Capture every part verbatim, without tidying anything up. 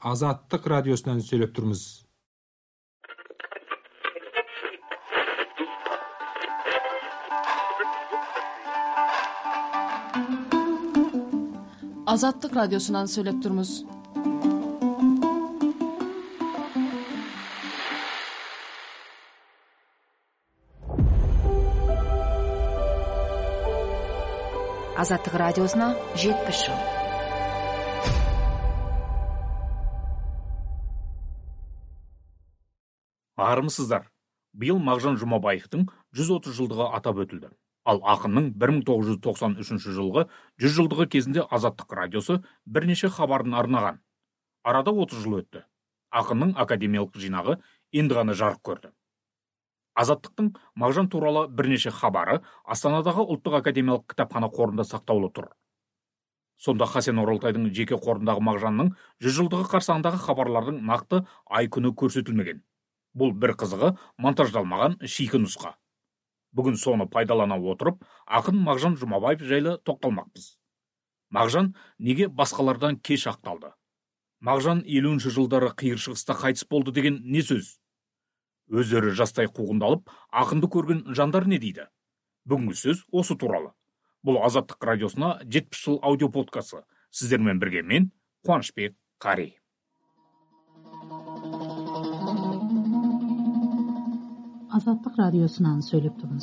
Азаттык радиосунан сүйлөп турмуз. Азаттык радиосунан сүйлөп турмуз. Азаттык радиосуна жетимиш жыл. Армысыздар. Быйыл Мағжан Жұмабаевтың жүз отуз жылдығы атап өтілді. Ал ақынның бір мың тоғыз жүз тоқсан үшінші жылғы жүз жылдығы кезінде Азаттык радиосы бірнеше хабарын арнаған. Арада отыз жыл өтті. Ақынның академиялық жинағы енді ғана жарық көрді. Азаттықтың Мағжан туралы бірнеше хабары Астанадағы ұлттық академиялық кітапхана қорында сақтаулы тұр. Сонда Хасен Оралтайдың жеке қорындағы Мағжанның жүз жылдығы қарсаңындағы хабарлардың нақты ай күні көрсетілмеген. Бұл бір қызығы монтаждалмаған шикі нұсқа. Бүгін соны пайдалана отырып, ақын Мағжан Жұмабаев жайлы тоқталмақпыз. Мағжан неге басқалардан кеш ақталды? Мағжан елуінші жылдары қиыр шығыста қайтыс болды деген не сөз? Өздері жастай қуғындалып, ақынды көрген жандар не дейді? Бүгінгі сөз осы туралы. Бұл Азаттык радиосына жетпіс жыл аудио подкасты. Сіздермен бірге мен, Қуанышбек Қари. Азаттык радиосунан сүйлөп турмуз.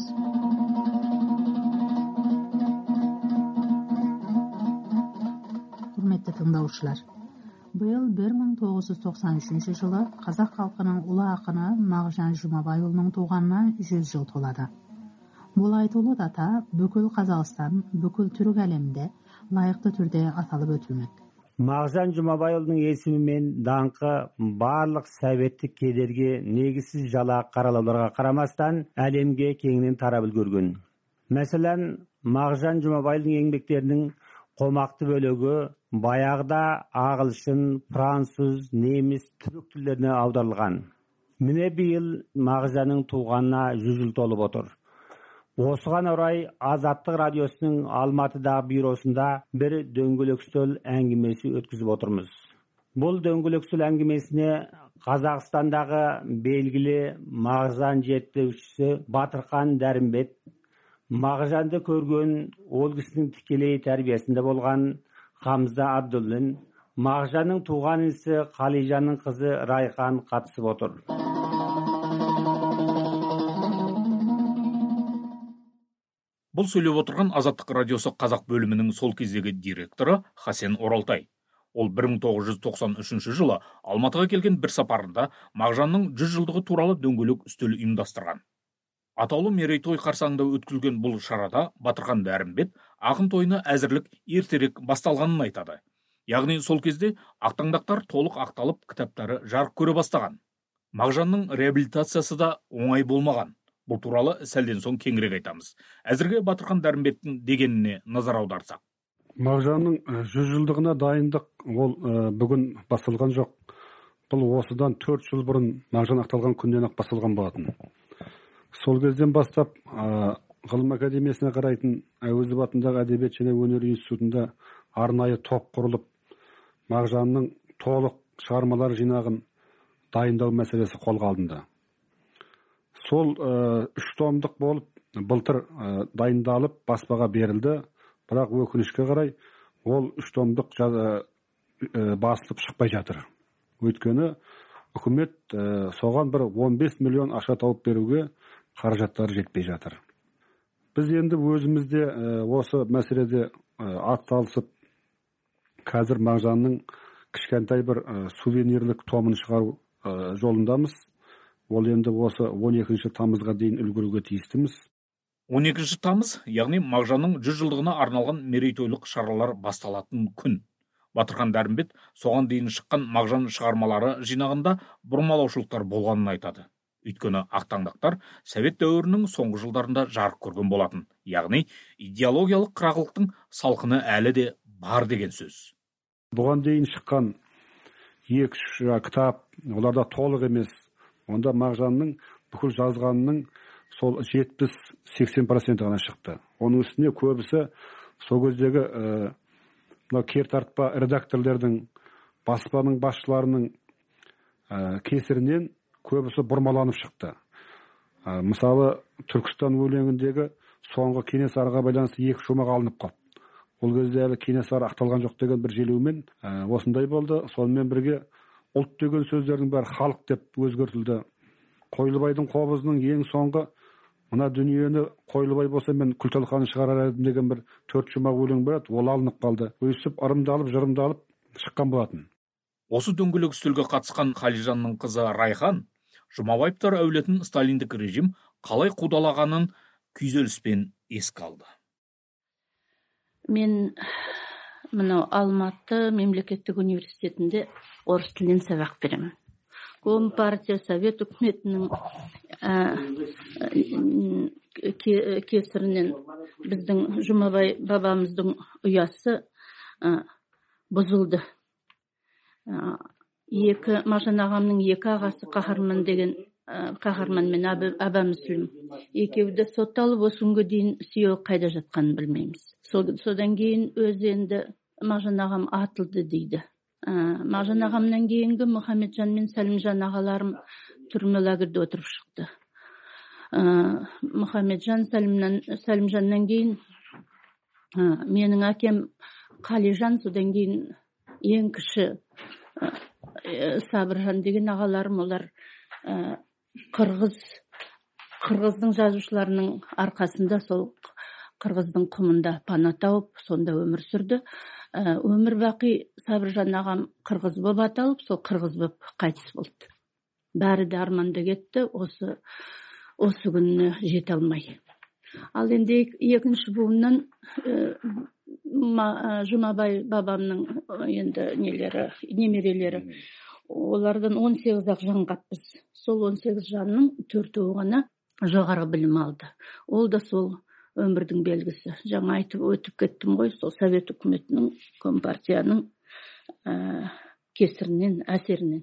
Урматтуу тыңдаушылар, быйыл bir мың тогуз жүз токсон үчүнчү жылы казак калкынын улуу акыны Мағжан Жұмабай уулунун тууганына жүз жыл толады. Бул айтылуу дата бүкүл Казакстан, бүкүл түрк әлеминде ылайыктуу түрдө аталып өтүлмөк. Мағжан Жұмабай уулунун эсими мен даңкы барлык советтик кедерги, негизсиз жалаак каралууларга карамастан әлемге кеңинен тарап үлгөргөн. Мәселен, Мағжан Жұмабайдын еңбектеринин комактуу бөлүгү баягыда агылшын, француз, немис, түрк тилдерине аударылган. Міне быйыл Мағжанның тууганына жүз жыл толуп отур. Осыған орай Азаттык радиосунун Алматыдагы бюросунда бир дөңгөлөк стөл әңгимеси өткүзүп отурмуз. Бул дөңгөлөк стөл әңгимесине Казакстандагы белгили Мағжан жетектөөчүсү Батырхан Дәрімбет, Мағжанды көргөн, ол кишинин тикелей тарбиясында болгон Хамза Абдуллин, Мағжанның тууган иниси Калижанын кызы Райхан катышып отур. Бұл сөйлеп отырған Азаттык радиосы қазақ бөлімінің сол кездегі директоры Хасен Оралтай. Ол бір мың тоғыз жүз тоқсан үшінші жылы Алматыға келген бір сапарында Мағжанның жүз жылдығы туралы дөңгөлек үстел ұйымдастырған. Атаулы мерейтой қарсаңында өткізілген бұл шарада Батырхан Дәрімбет ақын тойына әзірлік ертерек басталғанын айтады. Яғни сол кезде ақтаңдақтар толық ақталып, кітаптары жарық көре бастаған. Мағжанның реабилитациясы да оңай болмаған. Бұл туралы сәлден соң кеңірек айтамыз. Әзірге Батырхан Дәрімбеттің дегеніне назар аударсақ. Мағжанның жүз жылдығына дайындық ол бүгін басылған жоқ. Бұл осыдан төрт жыл бұрын Мағжан ақталған күннен ақ басылған болатын. Сол кезден бастап ғылым академиясына қарайтын Әуезов атындағы әдебиет және өнер институтында арнайы топ құрылып, Мағжанның толық шығармалар жинағын дайындау мәселесі қолға алынды. Сол үш томдық болып былтыр дайындалып баспаға берілді, бірақ өкінішке қарай ол үш томдық басылып шықпай жатыр. Өйткені үкімет соған бір он бес миллион ақша тауып беруге қаражаттары жетпей жатыр. Біз енді өзімізде осы мәселеде атсалысып, қазір Мағжанның кішкентай бір сувенирлік томын шығару жолындамыз. Ол енді осы он екінші тамызға дейін үлгеруге тиістіміз. он екінші тамыз, яғни Мағжанның жүз жылдығына арналған мерейтойлық шаралар басталатын күн. Батырхан Дәрімбет соған дейін шыққан Мағжан шығармалары жинағында бұрмалаушылықтар болғанын айтады. Өйткені ақтаңдақтар Совет дәуірінің соңғы жылдарында жарық көрген болатын. Яғни идеологиялық қырағылықтың салқыны әлі де бар деген сөз. Бұған дейін шыққан екі кітап, оларда толық емес. Онда Мағжанның бүкіл жазғанының сол жетпіс сексен проценті ғана шықты. Оның үстіне көбісі сол кездегі кертартпа редакторлердің баспаның басшыларының ә, кесірінен көбісі бұрмаланып шықты. Ә, мысалы Түркістан өлеңіндегі соңғы Кенесарыға байланысты екі шумақ алынып қалды. Ол кезде әлі Кенесары ақталған жоқ деген бір желеумен ә, осындай болды. Сонымен бірге ұлт деген сөздердің бәрі халық деп өзгертілді. Қойлыбайдың қобызының ең соңғы мына дүниені Қойлыбай болса мен Күлталқаны шығарар едім деген бір төрт шумақ өлең бар еді, ол алынып қалды. Өйстіп ырымдалып жырымдалып шыққан болатын. Осы дөңгелек үстелге қатысқан Қалижанның қызы Райхан Жұмабаевтар әулетін сталиндік режим қалай қудалағанын күйзеліспен еске алды. Мен мынау Алматы мемлекеттік университетінде орыс тілінен сабақ беремін. Компартия Совет үкіметінің кесірінен біздің Жұмабай бабамыздың ұясы бұзылды. Екі Мағжан ағамның екі ағасы Қаһарман деген Қаһарман мен Аба Мүсілім екеуді сотталып осы күнге дейін сүйегі қайда жатқанын білмейміз. Содан кейін өзі енді Мағжан ағам атылды дейді. Мағжан ағамнан кейінгі Мұхамеджан мен Сәлімжан ағаларым түрме лагерьде отырып шықты. Мұхамеджан Сәлімжаннан кейін менің әкем Қалижан, содан кейін ең кіші Сабыржан деген ағаларым, олар қырғыз қырғыздың жазушыларының арқасында сол қырғыздың құмында пана тауып, сонда өмір сүрді. Өмір бақи Сабыржан ағам қырғыз боп аталып, сол қырғыз боп қайтыс болды. Бәрі де арманда кетті, осы осы күніне жете алмай. Ал енді екінші буыннан Жұмабай бабамның енді нелері, немерелері, олардан он сегіз ақ жан қаппыз. Сол он сегіз жанның төртеуі ғана жоғары білім алды. Ол да сол өмірдің белгісі. Жаңа айтып өтіп кеттім ғой, сол Совет үкіметінің, Компартияның кесірінен, әсерінен.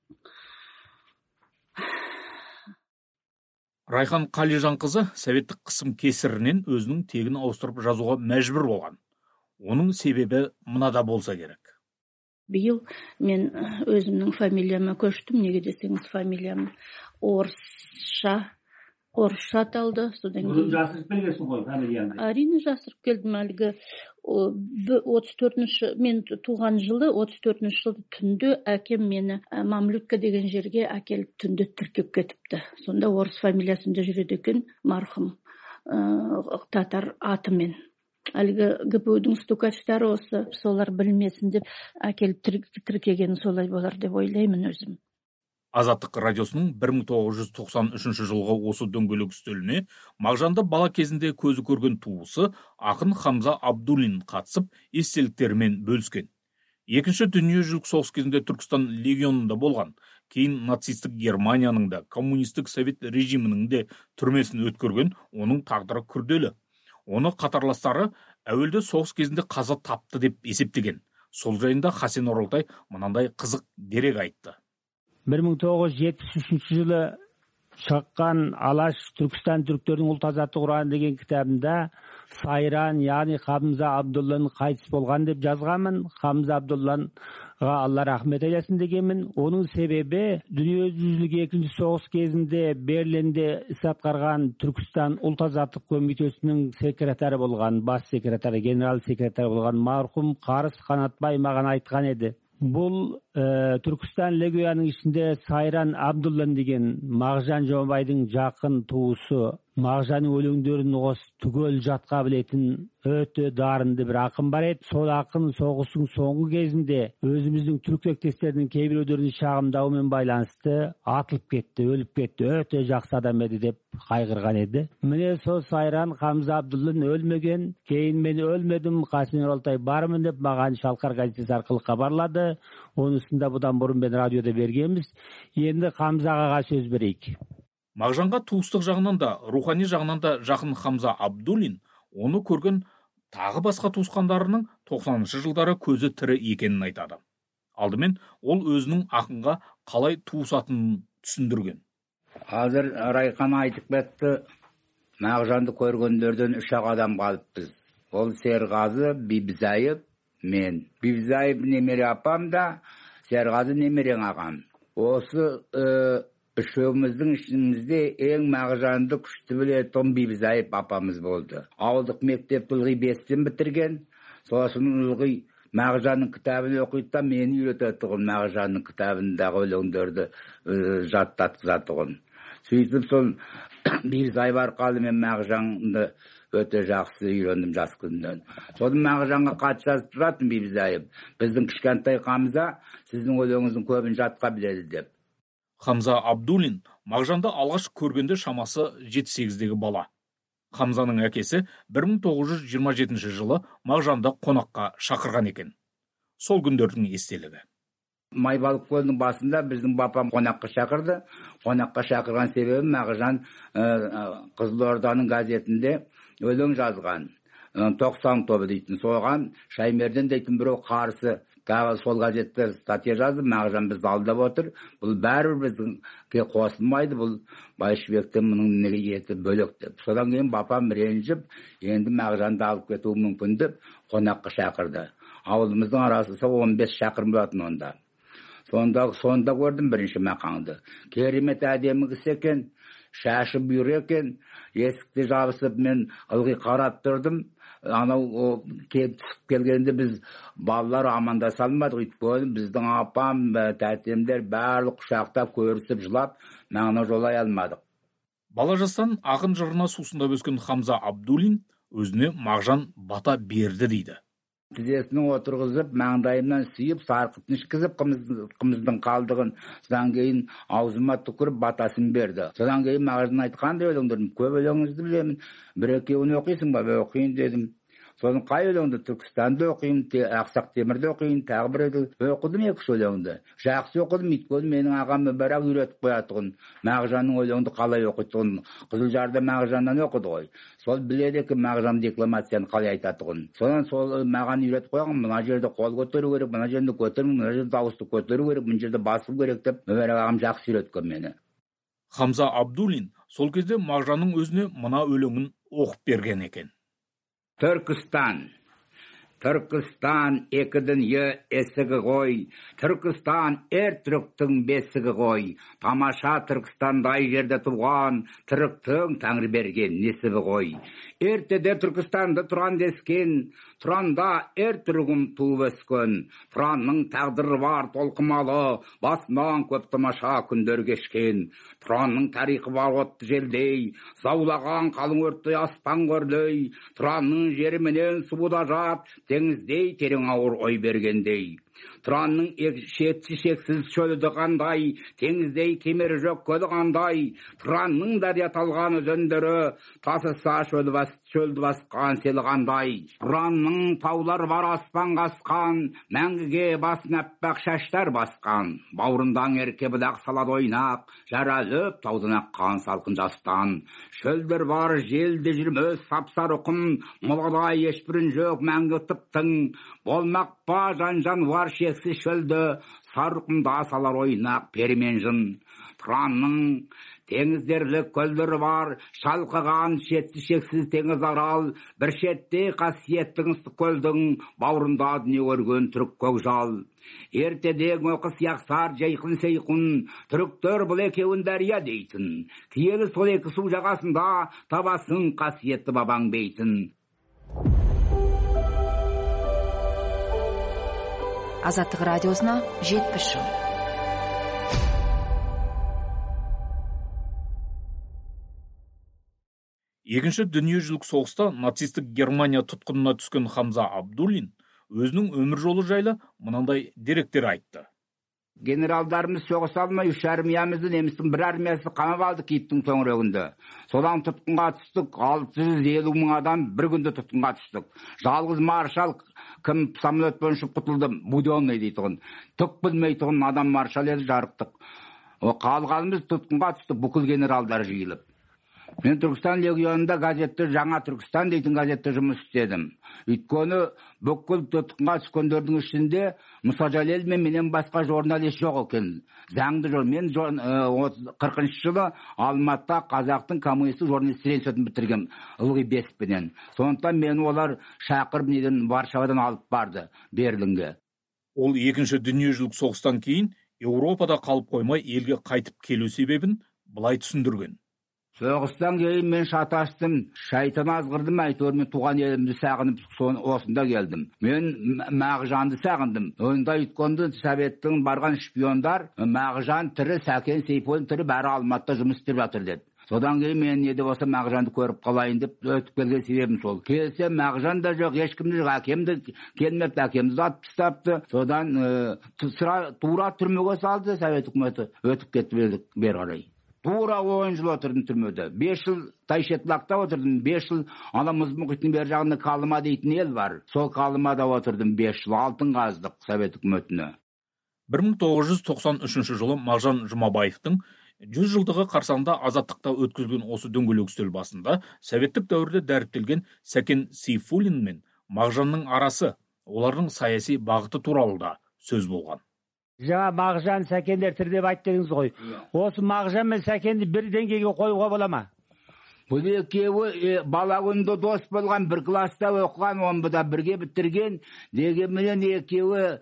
Райхан Қалижан қызы советтік қысым кесірінен өзінің тегін ауыстырып жазуға мәжбүр болған. Оның себебі мынада болса керек. Биыл мен өзімнің фамилияма көштім. Неге десеңіз, фамилиям орысша, орысша аталды. Содан кейін жасырып келгенсің ғой фамилияңды. Әрине жасырып келдім. Әлгі отыз төртінші мен туған жылы отыз төртінші жылы түнде әкем мені Мамлютка деген жерге әкеліп түнде тіркеп кетіпті. Сонда орыс фамилиясында жүреді екен марқұм татар атымен. Әлгі ГПУ-дің стукачтары осы, солар білмесін деп әкеліп тіркеген солай болар деп ойлаймын өзім. Азаттық радиосының бір мың тоғыз жүз тоқсан үшінші жылғы осы дөңгелек үстеліне Мағжанды бала кезінде көзі көрген туысы ақын Хамза Абдуллин қатысып, естеліктерімен бөліскен. Екінші дүниежүзілік соғыс кезінде Түркістан легионында болған, кейін нацистік Германияның да, коммунистік совет режимінің де түрмесін өткерген, оның тағдыры күрделі. Оны қатарластары әуелде соғыс кезінде қаза тапты деп есептеген. Сол жайында Хасен Оралтай мынандай қызық дерек айтты. бір мың тоғыз жүз жетпіс үшінші жылы шыққан Алаш Түркістан түріктердің ұлт азаттық ұраны деген кітабында Сайран, яғни Хамза Абдулланың қайтыс болған деп жазғанмын. Хамза Абдуллаға Алла рахмет eylesin дегенмін. Оның себебі дүниежүзілік екінші соғыс кезінде Берлинде іс атқарған Түркістан ұлт азаттық комитетінің секретары болған, бас секретары, генерал секретары болған марқұм Қарыс Қанатбай маған айтқан еді. Бұл ә, Түркістан легионының ішінде Сайран Абдуллан деген Мағжан Жұмабайдың жақын туысы, Мағжанның өлеңдерін осы түгел жатқа білетін өте дарынды бір ақын бар еді. Сол ақын соғыстың соңғы кезінде өзіміздің түрік тектестерінің кейбіреулерінің шағымдауымен байланысты атылып кетті, өліп кетті. Өте жақсы адам еді деп қайғырған еді. Міне сол Сайран Хамза Абдуллан өлмеген, кейін мен өлмедім, Хасен Оралтай бармын деп маған Шалқар газетесі арқылы хабарлады. Онысында бұдан бұрын мен радиода бергенбіз. Енді Хамзаға сөз берейік. Мағжанға туыстық жағынан да, рухани жағынан да жақын Хамза Абдуллин оны көрген тағы басқа туысқандарының тоқсаныншы жылдары көзі тірі екенін айтады. Алдымен ол өзінің ақынға қалай туысатынын түсіндірген. Қазір Райхан айтып кетті, Мағжанды көргендерден үш ақ адам қалыппыз. Ол Серғазы, Бибзайып, мен. Бибзайып немере апам да, Серғазы немерең ағам. Осы үшеуміздің ішімізде ең мағжанды күшті білетін Бибізайып апамыз болды. Ауылдық мектепті ылғи бестен бітірген. Сосын ылғи Мағжанның кітабын оқиды, мені үйрететіғын Мағжанның кітабындағы өлеңдерді жаттатқызатығын. Сөйтіп сол Бибізайып арқалы мен Мағжанды өте жақсы үйрендім жас күннен. Содан Мағжанға хат жазып тұратын Бибізайып, біздің кішкентай Хамза сіздің өлеңіңіздің көбін жатқа біледі деп. Хамза Абдуллин Мағжанды алғаш көргенде шамасы жеті сегіздегі бала. Хамзаның әкесі бір мың тоғыз жүз жиырма жетінші жылы Мағжанды қонаққа шақырған екен. Сол күндердің естелігі. Майбалық көлінің басында біздің бапам қонаққа шақырды. Қонаққа шақырған себебі Мағжан Қызылорданың газетінде өлең жазған. тоқсан тобы дейтін. Соған Шаймерден дейтін біреу қарсы сол газетте статья жазып, Мағжан бізді алдап отыр. Бұл бәрібір бізге қосылмайды, бұл Байшыбектен мұның неге еті бөлек деп. Содан кейін бапам ренжіп, енді Мағжанды алып кетуі мүмкін деп қонаққа шақырды. Ауылымыздың арасы он бес шақырым болатын онда. Сонда сонда көрдім бірінші мақаңды. Керемет әдемі кісі екен, шашы бұйыр екен. Есікті жабысып мен ылғи қарап тұрдым. Анау түсіп келгенде біз балалар амандаса алмадық. Өйткені біздің апам, тәтемдер барлық құшақтап көрісіп жылап, маңына жолай алмадық. Бала жастан ақын жырына сусындап өскен Хамза Абдуллин өзіне Мағжан бата берді дейді. Тізесінің отырғызып, маңдайымнан сүйіп, сарқытын ішкізіп, қымыздың қалдығын, содан кейін аузыма түкіріп батасын берді. Содан кейін Мағжан айтқандай өлеңдерім, көп өлеңіңізді білемін, бір екеуін оқисың ба, оқиын дедім. Сосын қай өлеңді? Түркістанды оқиын, Ақсақ Темірді оқиын, тағы бір оқыдым екі өлеңді. Жақсы оқыдым, өйткені менің ағам бірақ үйретіп қоятығын, Мағжанның өлеңді қалай оқитығын. Қызылжарда Мағжаннан оқыды ғой. Сол біледі ки Мағжан декламацияны қалай айтатығын. Содан сол маған үйретіп қойған, мына жерде қол көтеру керек, мына жерде көтеру, мына жерде дауысты көтеру керек, мына жерде басу керек деп Өмір ағам жақсы үйреткен мені. Хамза Абдуллин сол кезде Мағжанның өзіне мына өлеңін оқып берген екен. Түркістан, Түркістан екідің есігі ғой, Түркістан әр түріктің бесігі ғой, тамаша Түркістандай жерде туған, түріктің тәңір берген несібі ғой. Ертеде Түркістанды тұран дескен, тұранда әр түрігім туып өскен, тұранның тағдыры бар толқымалы, басынан көп тамаша күндер кешкен, тұранның тарихы бар отты желдей, заулаған қалың өрттей аспан көрлей, тұранның жеріменен суыда жат, теңіздей терең ауыр ой бергендей. Тұранның шетсі шексіз шөлді қандай, теңіздей кемері жоқ көлі қандай, Тұранның дария талған өзендері, тасыса шөлді басқан селі қандай. Тұранның таулар бар аспан қасқан, мәңгіге басын әппақ шаштар басқан, бауырындан ерке бұдақ салады ойнақ, жаралып таудан аққан салқын жастан. Шөлдер бар желді жүрмөз сапсар ұқым, мұлғадай ешбірін жоқ мәңгі тыптың, болмақ ба жан-жан var шексіз шөлді, сарқымда салар ойнақ пермен жын. Тұранның теңіздерлік көлдері бар, шалқыған шетсіз шексіз теңіз арал, бір шетте қасиеттің ыстық көлдің, бауырында дүние көрген түрік көкжал. Ертеден оқыс яқсар жайқын сейқын, түріктер бұл екеуін дәрия дейтін, киелі сол екі су жағасында табасын қасиетті бабаң бейтін. Азаттық радиосына жетпіс жыл. Екінші дүниежүзілік соғыста нацистік Германия тұтқынына түскен Хамза Абдуллин өзінің өмір жолы жайлы мынандай деректер айтты. Генералдарымыз соғыс алмай, үш армиямызды немістің бір армиясы қамап алды киттің төңірегінде. Содан тұтқынға түстік, алты жүз елу мың адам бір күнде тұтқынға түстік. Жалғыз маршал кім самолетпен ұшып құтылды, Буденный дейтұғын. Түк білмейтұғын адам маршал еді, жарықтық. Қалғанымыз тұтқынға түстік, бүкіл генералдар жиылып. Мен Түркістан легионында газетте, жаңа Түркістан дейтін газетте жұмыс істедім. Өйткені бүкіл тұтқынға түскендердің ішінде Мұса Жалел мен менен басқа журналист жоқ екен. Заңды жол. Мен қырқыншы жылы Алматыда қазақтың коммунистік журналистер институтын бітіргем, ылғи бесікпенен. Сондықтан мені олар шақырып неден Варшавадан алып барды Берлинге. Ол екінші дүниежүзілік соғыстан кейін Еуропада қалып қоймай елге қайтып келу себебін былай түсіндірген. Соғыстан кейін мен шатастым, шайтан азғырдым, әйтеуір мен туған елімді сағынып, осында келдім. Мен Мағжанды сағындым. Онда өткенде Советтің барған шпиондар Мағжан тірі, Сәкен Сейфуллин тірі, бәрі Алматыда жұмыс істеп жатыр деді. Содан кейін мен не де болса Мағжанды көріп қалайын деп өтіп келген себебім сол. Келсем Мағжан да жоқ, ешкімді жоқ, әкемді келмепті, әкемді атып тастапты. Содан тура түрмеге салды Совет үкіметі, өтіп кетті бері қарай. Тура он жыл отырдым түрмеде. бес жыл Тайшетлақта отырдым, бес жыл Аламұз мұхитының бер жағында Қалыма дейтін ел бар. Сол Қалымада отырдым бес жыл, алтын қаздық Совет үкіметіне. бір мың тоғыз жүз тоқсан үшінші жылы Мағжан Жұмабаевтың жүз жылдығы қарсаңында Азаттықта өткізілген осы дөңгелек үстел басында советтік дәуірде дәріптелген Сәкен Сейфуллин мен Мағжанның арасы, олардың саяси бағыты туралы да сөз болған. Жаңа Мағжан, Сәкендер тірі деп айттыңыз ғой. Осы Мағжан мен Сәкенді бір деңгейге қоюға бола ма? Бұл екеуі бала күнде дос болған, бір класста оқыған, омбыда бірге бітірген, дегенменен екеуі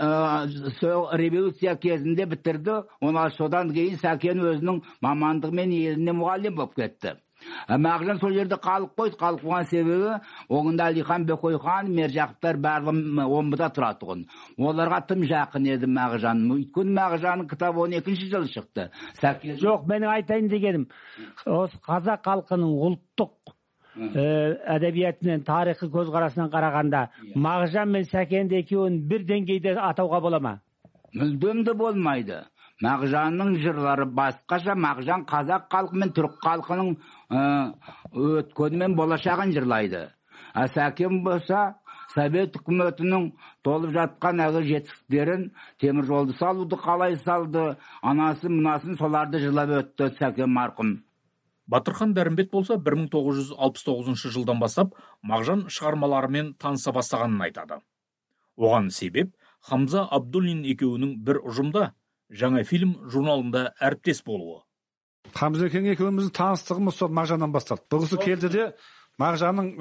революция кезінде бітірді. Онан содан кейін Сәкен өзінің мамандығымен еліне мұғалім болып кетті. Мағжан сол жерде қалып қойды, қалып қойған себебі оғында Әлихан Бөкейхан, Мержақыптар барлығы омбыда тұратұғын. Оларға тым жақын еді Мағжан. Өйткені Мағжанның кітабы он екінші жылы шықты. Сәкен... Жоқ, менің айтайын дегенім, осы қазақ халқының ұлттық әдебиетінен, тарихи көзқарасынан қарағанда Мағжан мен Сәкенді екеуін бір деңгейде атауға бола ма? Мүлдем де болмайды. Мағжанның жырлары басқаша, Мағжан қазақ халқы мен түрік халқының өткені мен болашағын жырлайды. А Сәкен болса, Совет үкіметінің толып жатқан әгі жетістіктерін, темір жолды салуды қалай салды, анасы мұнасын соларды жырлап өтті Сәкен марқұм. Батырхан Дәрімбет болса бір мың тоғыз жүз алпыс тоғызыншы жылдан бастап Мағжан шығармаларымен таныса бастағанын айтады. Оған себеп Хамза Абдуллин екеуінің бір ұжымда жаңа фильм журналында әріптес болуы. Хамза екен екеуміздің таныстығымыз сол Мағжаннан басталды. Бұл кісі келді де Мағжанның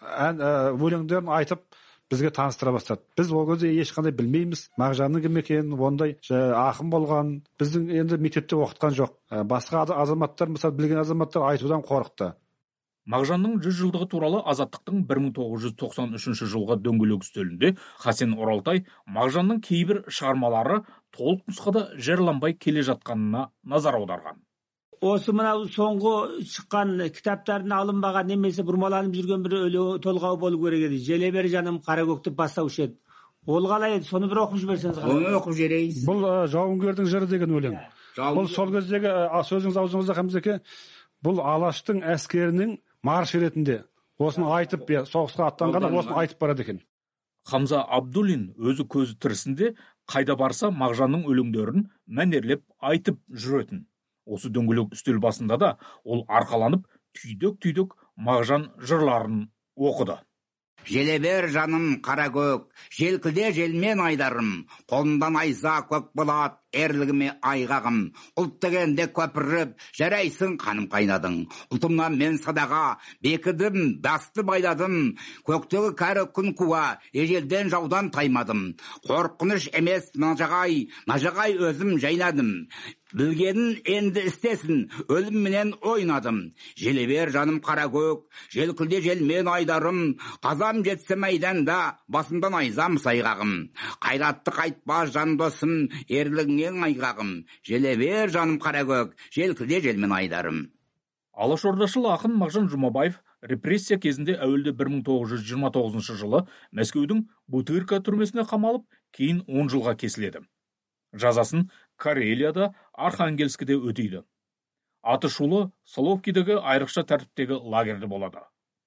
өлеңдерін айтып бізге таныстыра бастады. Біз ол кезде ешқандай білмейміз Мағжанның кім екенін, ондай ақын болған. Біздің енді мектепте оқытқан жоқ. Басқа азаматтар, мысалы білген азаматтар айтудан қорықты. Мағжанның жүз жылдығы туралы Азаттықтың бір мың тоғыз жүз тоқсан үшінші жылғы дөңгелек үстелінде Хасен Оралтай Мағжанның кейбір шығармалары толық нұсқада жырланбай келе жатқанына назар аударған. Осы мынау соңғы шыққан кітаптардың алынбаған немесе бұрмаланып жүрген бір өлең толғау болу керек еді. Желе бер жаным қара көкті бастаушы еді. Ол қалай еді? Соны бір оқып жіберсеңіз. Оны оқып жіберейіз. Бұл жауынгердің жыры деген өлең. Бұл сол кездегі сөзіңіз аузыңызда Хамзеке, бұл Алаштың әскерінің марш ретінде осыны айтып, соғысқа аттанғанда осыны айтып барады екен. Хамза Абдуллин өзі көзі тірісінде қайда барса Мағжанның өлеңдерін мәнерлеп айтып жүретін. Осы дөңгелек үстел басында да ол арқаланып түйдек-түйдек Мағжан жырларын оқыды. Желе бер жаным қара көк, желкілде желмен айдарым, қолымдан айза көк болат, ерлігіме айғағым. Ұлт дегенде көпіріп, жарайсың қаным қайнадың. Ұлтымнан мен садаға, бекідім, басты байладым. Көктегі кәрі күн куа, ежелден жаудан таймадым. Қорқыныш емес нажағай, нажағай өзім жайнадым. Білгенін енді істесін, өлім менен ойнадым. Желе бер жаным қара көк, желкілде желмен айдарым. Қазам жетсе майданда, басымдан айзам сайғағым. Қайратты қайтпа жан досым, ерлігіңен айғағым. Желе бер жаным қара көк, желкілде желмен айдарым. Алашордашыл ақын Мағжан Жұмабаев репрессия кезінде әуелде бір мың тоғыз жүз жиырма тоғызыншы жылы Мәскеудің Бутырка түрмесіне қамалып, кейін он жылға кесіледі. Жазасын Карелияда, Архангельскіде өтейді. Атышулы Соловкидегі айрықша тәртіптегі лагерде болады.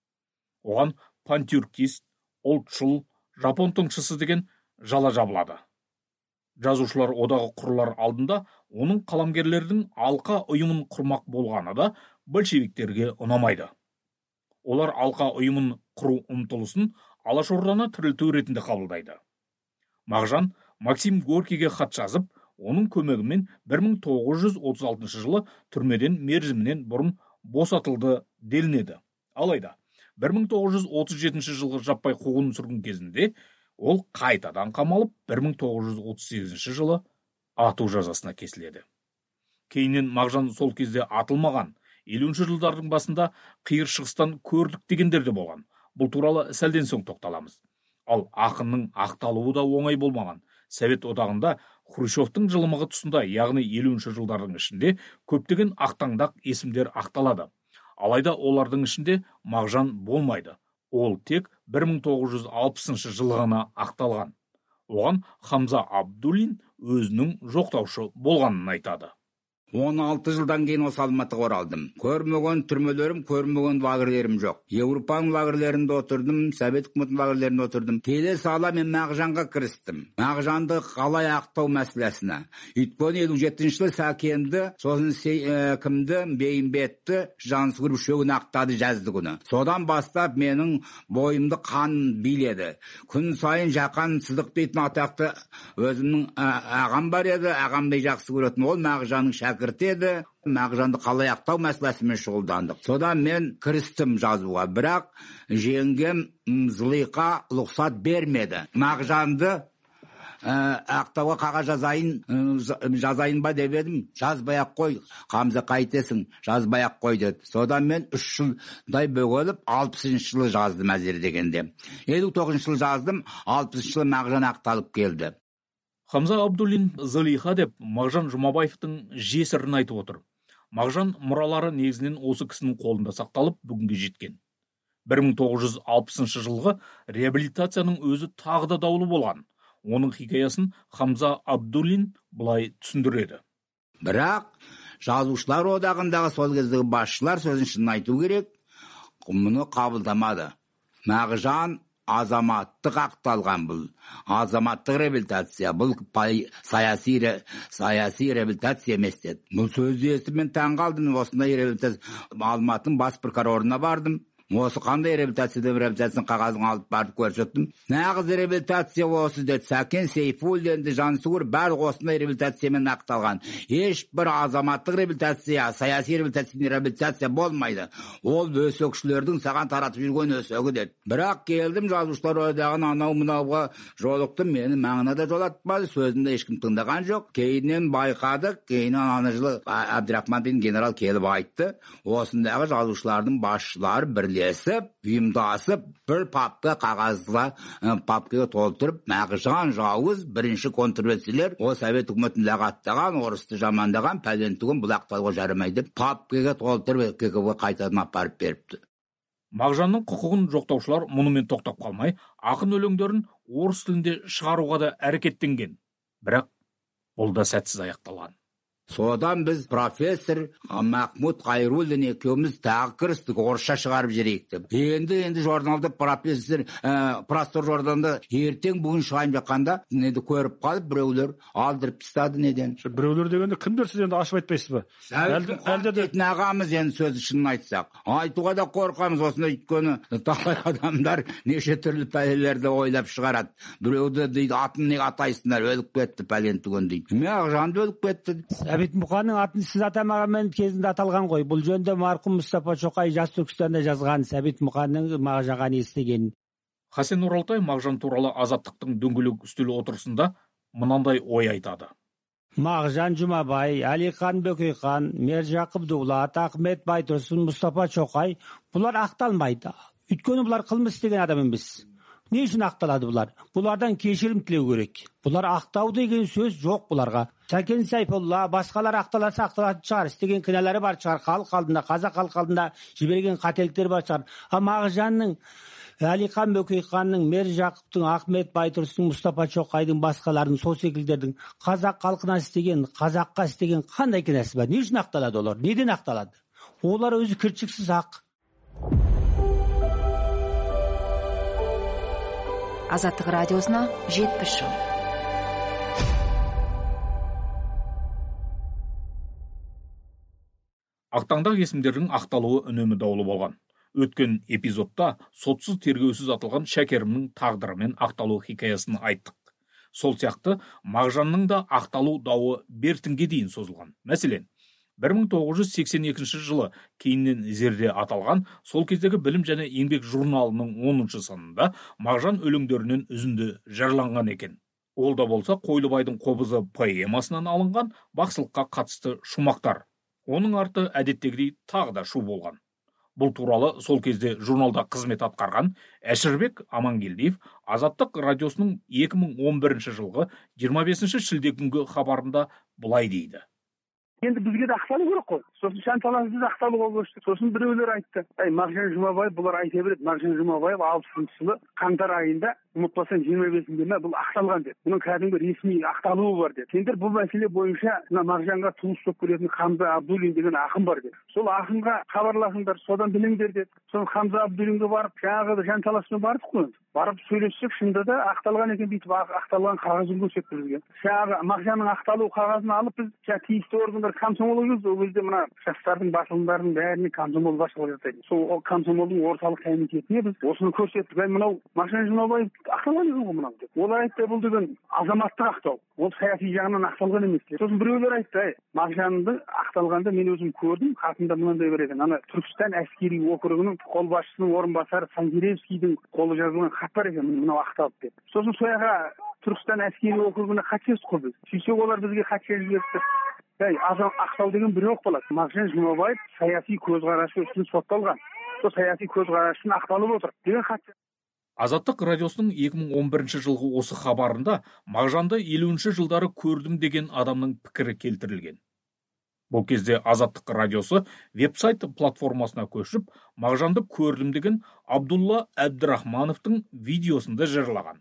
Оған пантюркист, ұлтшыл, жапон тыңшысы деген жала жабылады. Жазушылар одағы құрылар алдында оның қаламгерлердің алқа ұйымын құрмақ болғаны да большевиктерге ұнамайды. Олар алқа ұйымын құру ұмтылысын Алашорданы тірілту ретінде қабылдайды. Мағжан Максим Горкийге хат жазып, оның көмегімен бір мың тоғыз жүз отыз алтыншы жылы түрмеден мерзімінен бұрын босатылды делінеді. Алайда, бір мың тоғыз жүз отыз жетінші жылғы жаппай қуғын сүргін кезінде Ол қайтадан қамалып бір мың тоғыз жүз отыз сегізінші жылы ату жазасына кесіледі. Кейіннен Мағжан сол кезде атылмаған, елуінші жылдардың басында қиыр шығыстан көрдік дегендер де болған. Бұл туралы сәлден соң тоқталамыз. Ал ақынның ақталуы да оңай болмаған. Совет одағында Хрущевтың жылымығы тұсында, яғни елуінші жылдардың ішінде көптеген ақтаңдақ есімдер ақталады. Алайда олардың ішінде Мағжан болмайды. Ол тек бір мың тоғыз жүз алпысыншы жылы ғана ақталған. Оған Хамза Абдуллин өзінің жоқтаушы болғанын айтады. он алты жылдан кейін осы Алматыға оралдым. Көрмеген түрмелерім, көрмеген лагерлерім жоқ. Еуропаның лагерлерінде отырдым, Совет үкіметінің лагерлерінде отырдым. Келе сала мен Мағжанға кірістім. Мағжанды қалай ақтау мәселесіне. Өйткені елу жетінші жылы Сәкенді, сосын кімді, Бейімбетті, Жансүгіров үшеуін ақтады жазды күні. Содан бастап менің бойымды қан биледі. Күн сайын Жақан Сыдық дейтін атақты өзімнің ағам бар еді, ағамдай жақсы көретін. Ол Мағжанның шәкіртеді. Мағжанды қалай ақтау мәселесімен шұғылдандық. Содан мен кірістім жазуға, бірақ жеңгем Зылиқа лұқсат бермеді. Мағжанды ақтауға қағаз жазайын, жазайын ба деп едім. Жазбай-ақ қой, Хамза қайтесің, жазбай-ақ қой деді. Содан мен үш жылдай бөгеліп, алпысыншы жылы жаздым әзір дегенде. елу тоғызыншы жылы жаздым, алпысыншы жылы Мағжан ақталып келді. Хамза Абдуллин Зылиха деп Мағжан Жұмабаевтың жесірін айтып отыр. Мағжан мұралары негізінен осы кісінің қолында сақталып, бүгінге жеткен. бір мың тоғыз жүз алпысыншы жылғы реабилитацияның өзі тағы да даулы болған. Оның хикаясын Хамза Абдуллин былай түсіндіреді. Бірақ жазушылар одағындағы сол кездегі басшылар, сөзін шынын айту керек, мұны қабылдамады. Мағжан азаматтық ақталған, бұл азаматтық реабилитация, бұл саяси саяси реабилитация емес деді. Бұл сөзді естіп мен таң қалдым. Осындай реабилитация, Алматының бас прокурорына бардым. Осы қандай реабилитация деп реабилитацияның қағазын алып барып көрсеттім. Нағыз реабилитация осы деді. Сәкен Сейфуллинді, Жансүгіров барлық осындай реабилитациямен ақталған. Ешбір азаматтық реабилитация, саяси реабилитация болмайды. Ол өсекшілердің саған таратып жүрген өсегі деді. Бірақ келдім жазушылар одағына, анау мынауға жолықтым, мені маңына да жолатпады, сөзімді ешкім тыңдаған жоқ. Кейіннен байқадық, кейіннен ана жылы Әбдірахман деген генерал келіп айтты, осындағы жазушылардың басшылары бірлесіп, ұйымдасып, бір папка қағазға папкаға толтырып, Мағжан жауыз бірінші контрверсиялер, о Совет үкіметін лағаттаған, орысты жамандаған, пәлентігін бұл ақталуға жарамайды, папкаға толтырып ка гэ бэ қайтадан апарып беріпті. Мағжанның құқығын жоқтаушылар мұнымен тоқтап қалмай, ақын өлеңдерін орыс тілінде шығаруға да әрекеттенген. Бірақ бұл да сәтсіз аяқталған. Содан біз профессор Махмуд Қайруллин екеуміз тағы кірістік, орысша шығарып жіберейік деп. Енді енді журналды профессор простор журналында ертең бүгін шығайын жаққанда неді көріп қалып, біреулер алдырып тастады. Неден? Біреулер дегенде кімдер, сіз енді ашып айтпайсыз ба? Әлде де ағамыз, енді сөзі шынын айтсақ. Айтуға да қорқамыз, осында өйткені талай адамдар неше түрлі пәлелерді ойлап шығарады. Біреуді дейді, атын не атайсыңдар, өліп кетті пәлен түген дейді. Мағжанды өліп кетті. Сәбит Мұқанның атын сіз атамағанмен кезінде аталған ғой. Бұл жөнде марқұм Мұстафа Шоқай жас Түркістанда жазған Сәбит Мұқанның Мағжанға не істеген. Хасен Оралтай Мағжан туралы Азаттықтың дөңгелек үстел отырысында мынандай ой айтады. Мағжан Жұмабай, Әлихан Бөкейхан, Мержақып Дулат, Ахмет Байтұрсын, Мұстафа Шоқай бұлар ақталмайды. Өйткені бұлар қылмыс істеген адам емес. Не үшін ақталады бұлар? Бұлардан кешірім тілеу керек. Бұлар ақтау деген сөз жоқ бұларға. Сәкен Сайфолла, басқалар ақталаса ақталатын шығар, істеген кінәлары бар шығар, халық алдында, қазақ халық алдында жіберген қателіктер бар шығар. А Мағжанның, Әлихан Бөкейханның, Мержақыптың, Ахмет Байтұрсының, Мұстафа Шоқайдың, басқалардың, сол секілдердің қазақ халқына істеген, қазаққа істеген қандай кінәсі бар? Не үшін ақталады олар? Неден ақталады? Олар өзі кіршіксіз ақ. Азаттық радиосына жетпіс жыл. Ақтаңдақ есімдердің ақталуы үнемі даулы болған. Өткен эпизодта сотсыз тергеусіз атылған Шәкерімнің тағдырымен ақталу хикаясын айттық. Сол сияқты Мағжанның да ақталу дауы бертінге дейін созылған. Мәселен, бір мың тоғыз жүз сексен екінші жылы кейіннен зерде аталған сол кездегі білім және еңбек журналының оныншы санында Мағжан өлеңдерінен үзінді жарияланған екен. Ол да болса Қойлыбайдың қобызы поэмасынан алынған бақсылыққа қатысты шумақтар. Оның арты әдеттегідей тағы да шу болған. Бұл туралы сол кезде журналда қызмет атқарған Әшірбек Амангелдиев Азаттық радиосының екі мың он бірінші жылғы жиырма бесінші шілде күнгі хабарында былай дейді. Енді бізге де ақталу керек қой. Сосын шанталаңыз біз ақталуға көштік. Сосын біреулер айтты. Ай, Мағжан Жұмабаев, бұлар айта береді. Мағжан Жұмабаев алпысыншы жылы қаңтар айында, ұмытпасаң жиырма бесінде ме бұл ақталған деді. Бұның кәдімгі ресми ақталуы бар деді. Сендер бұл мәселе бойынша мына Мағжанға туыс болып келетін Хамза Абдуллин деген ақын бар деді. Сол ақынға хабарласыңдар, содан біліңдер деді. Сол Хамза Абдуллинге барып, жаңағы жанталасына бардық қой. Барып сөйлессек, шынында да ақталған екен дейтіп, ақталған қағазын көрсетті бізге. Жаңағы Мағжанның ақталу қағазын алып біз тиісті органдар комсомол ол кезде мына жастардың басылымдарының бәріне комсомол басшылық жасайды. Сол комсомолдың орталық комитетіне біз осыны көрсеттік. Ай, мынау Мағжан Жұмабаев ақталған екен ғой мынау деп. Олар айтты, бұл деген азаматтық ақтау. Ол саяси жағынан ақталған емес. Сосын біреулер айтты, ай, Мағжанды ақталғанда мен өзім көрдім, хатында мынандай бар екен. Ана Түркістан әскери округінің қолбасшысының орынбасары Сангелевскийдің қолы жазылған хат бар екен, мынау ақталып деп. Сосын сояға Түркістан әскери округіне хат жаздық қой біз. Сөйтсек олар бізге хат жазып жіберді. Әй, азам ақтау деген біреу болады. Мағжан Жұмабаев саяси көзқарасы үшін сотталған. Сол саяси көзқарасы ақталып отыр деген хат. Азаттық радиосының екі мың он бірінші жылғы осы хабарында Мағжанды елуінші жылдары көрдім деген адамның пікірі келтірілген. Бұл кезде Азаттық радиосы веб-сайт платформасына көшіп, Мағжанды көрдім деген Абдулла Әбдірахмановтың видеосында жариялаған.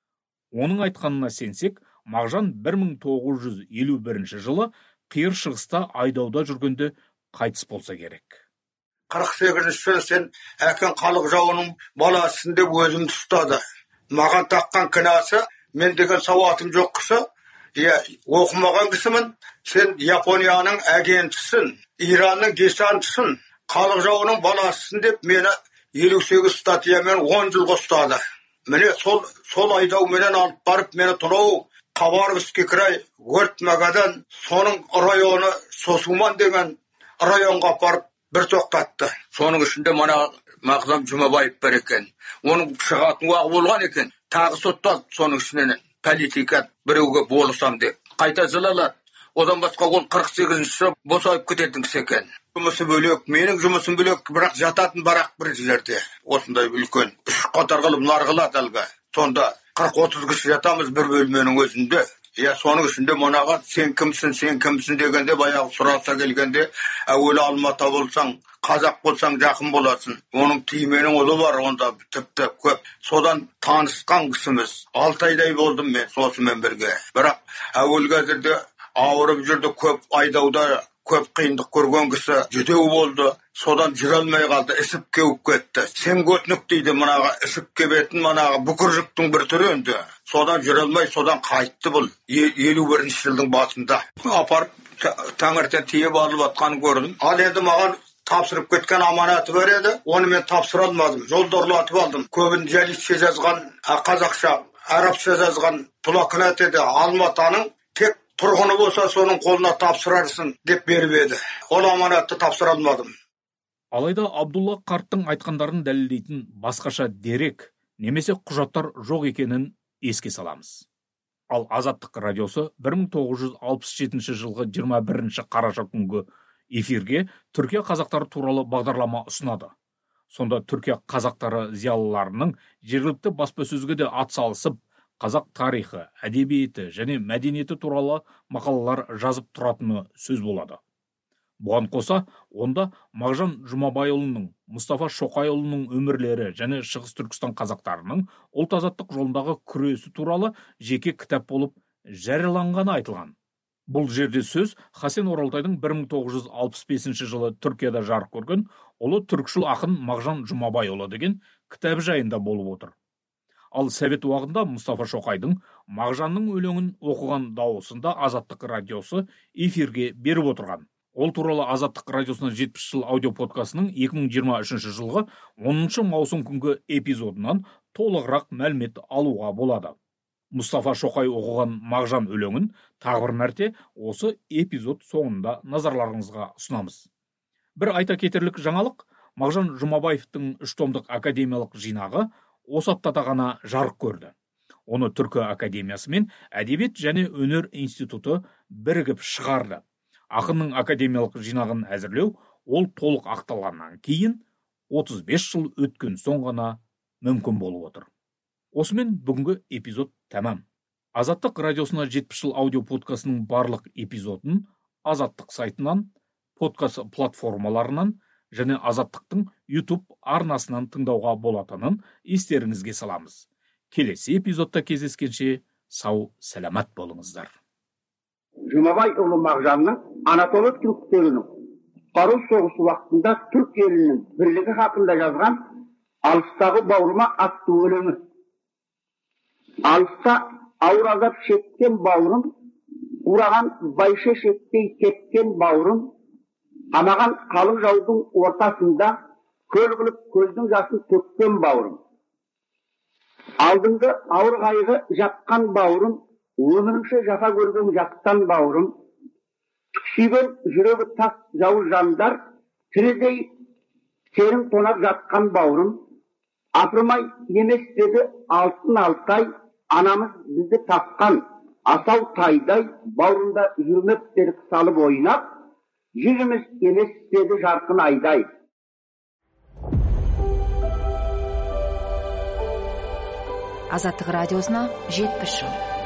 Оның айтқанына сенсек, Мағжан бір мың тоғыз жүз елу бірінші жылы Қиыр шығыста айдауда жүргенде қайтыс болса керек. қырық сегізінші жылы сен әкең халық жауының баласысың деп өзімді ұстады. Маған таққан кінәсі, мен деген сауатым жоқ кісі, иә, оқымаған кісімін, сен Японияның агентісің, Иранның десантысың, халық жауының баласысың деп мені елу сегіз статьямен он жылға ұстады. Міне сол, сол айдауменен алып барып, мені тұлау Хабаровский край Өрт-Магадан соның районы Сосуман деген районға барып бір тоқтатты. Соның ішінде мана Мағжан Жұмабаев бар екен. Оның шығатын уақы болған екен. Тағы сотталды соның ішінен политика біреуге болысам деп. Қайта жылалады. Одан басқа ол қырық сегізінші босайып кететін кісі екен. Жұмысы бөлек, менің жұмысым бөлек, бірақ жататын барақ бір жерде. Осындай үлкен үш қатар қылып нарғылады әлгі. Сонда қырық отыз кіші жатамыз бір бөлменің өзінде. Я соның ішінде мұнаға сен кімсің, сен кімсің дегенде баяғы сұраса келгенде, әуелі Алматы болсаң, қазақ болсаң жақын боласың. Оның түйменің ұлы бар, онда тіпті көп. Содан танысқан кісіміз. Алты айдай болдым мен сосымен бірге. Бірақ әуел қазірде ауырып жүрді, көп айдауда көп қиындық көрген кісі жүдеу болды. Содан жүре алмай қалды, ісіп кеуіп кетті. Сен көтінік дейді мұнаға, ісіп кебетін мұнаға бүкір жүктің бір түрі енді. Содан жүре алмай, содан қайтты бұл елу бірінші жылдың басында. Апарып таңертең тиіп алып атқанын көрдім. Ал енді маған тапсырып кеткен аманаты бар еді, оны мен тапсыра алмадым. Жолда ұрлатып алдым. Көбін жәлисше жазған, қазақша, арабша жазған плакат еді. Алматаның тек тұрғыны болса соның қолына тапсырарсың деп беріп еді. Ол аманатты тапсыра алмадым. Алайда Абдулла қарттың айтқандарын дәлелдейтін басқаша дерек немесе құжаттар жоқ екенін еске саламыз. Ал Азаттық радиосы бір мың тоғыз жүз алпыс жетінші жылғы жиырма бірінші қараша күнгі эфирге Түркия қазақтары туралы бағдарлама ұсынады. Сонда Түркия қазақтары зиялыларының жергілікті баспасөзге де атсалысып, қазақ тарихы, әдебиеті және мәдениеті туралы мақалалар жазып тұратыны сөз болады. Бұған қоса, онда Мағжан Жұмабайұлының, Мұстафа Шоқайұлының өмірлері және Шығыс Түркістан қазақтарының ұлт азаттық жолындағы күресі туралы жеке кітап болып жарияланғаны айтылған. Бұл жерде сөз Хасен Оралтайдың бір мың тоғыз жүз алпыс бесінші жылы Түркияда жарық көрген ұлы түркшіл ақын Мағжан Жұмабайұлы деген кітап жайында болып отыр. Ал совет уағында Мұстафа Шоқайдың Мағжанның өлеңін оқыған дауысында Азаттық радиосы эфирге беріп отырған. Ол туралы Азаттық радиосының жетпіс жыл аудиоподкастының екі мың жиырма үшінші жылғы оныншы маусым күнгі эпизодынан толығырақ мәлімет алуға болады. Мұстафа Шоқай оқыған Мағжан өлеңін тағы бір мәрте осы эпизод соңында назарларыңызға ұсынамыз. Бір айта кетерлік жаңалық, Мағжан Жұмабаевтың үш томдық академиялық жинағы осы аптада ғана жарық көрді. Оны Түркі академиясы мен әдебиет және өнер институты бірігіп шығарды. Ақынның академиялық жинағын әзірлеу ол толық ақталғаннан кейін отыз бес жыл өткен соң ғана мүмкін болып отыр. Осымен бүгінгі эпизод тәмам. Азаттық радиосына жетпіс жыл аудио подкастының барлық эпизодын Азаттық сайтынан, подкаст платформаларынан және Азаттықтың YouTube арнасынан тыңдауға болатынын естеріңізге саламыз. Келесі эпизодта кездескенше сау сәлемет болыңыздар. Жұмабай ұлы Мағжанның Анатолия түріктерінің қару соғысы уақытында түрк елінің бірлігі хақында жазған Алыстағы бауырыма атты өлеңі. Алыста ауыр азап шеккен бауырым, ураған байше шекпей кеткен бауырым, қамаған қалың жаудың ортасында көл қылып көздің жасын төккен бауырым. Алдыңғы ауыр қайғы жатқан бауырым, өміріңше жафа көрген жаттан бауырым, түксиген жүрегі тас жауыз жандар, тірідей терің тонап жатқан бауырым, апырмай емес деді алтын алтай, анамыз бізді тапқан асау тайдай, бауырында жүрмеп дедік салып ойнап, жүзіміз емес деді жарқын айдай. Азаттық радиосына жетпіс жыл.